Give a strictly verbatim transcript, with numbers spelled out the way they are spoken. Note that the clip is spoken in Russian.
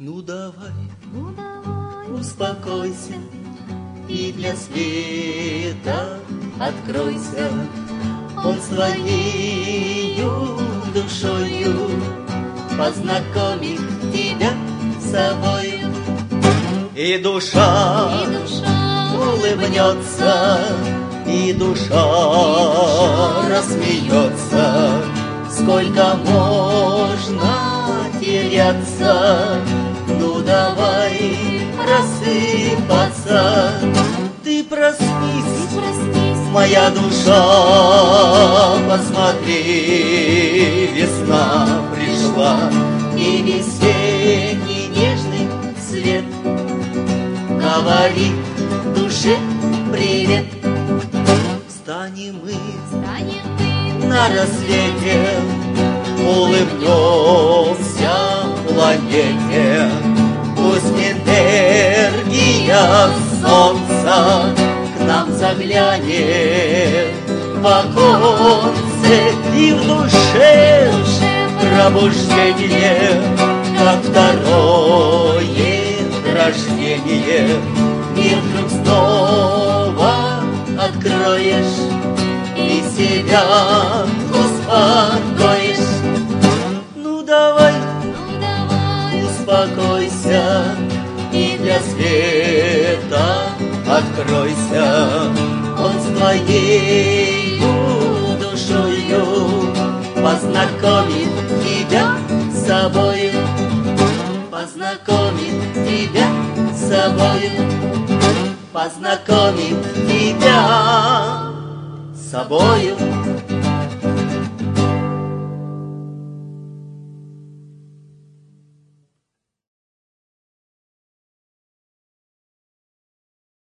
Ну давай, Ну давай, успокойся и для света откройся. Он с твоею душою познакомит тебя с собою. И душа, и душа улыбнется, и душа рассмеется. Сколько можно теряться? Ну давай просыпаться. Ты проснись, Ты проснись, моя душа, посмотри, весна пришла, и весенний нежный свет говорит душе привет. Встанем мы станем мы на рассвете, улыбнемся планете. Пусть энергия солнца к нам заглянет в оконце, и в душе пробуждение, как второе рождение. Мир вдруг снова откроешь и себя успокоишь. Ну давай, Ну давай, успокойся и для света откройся. Он с твоей душою познакомит тебя с собою, познакомит тебя с собою, познакомит тебя с собою.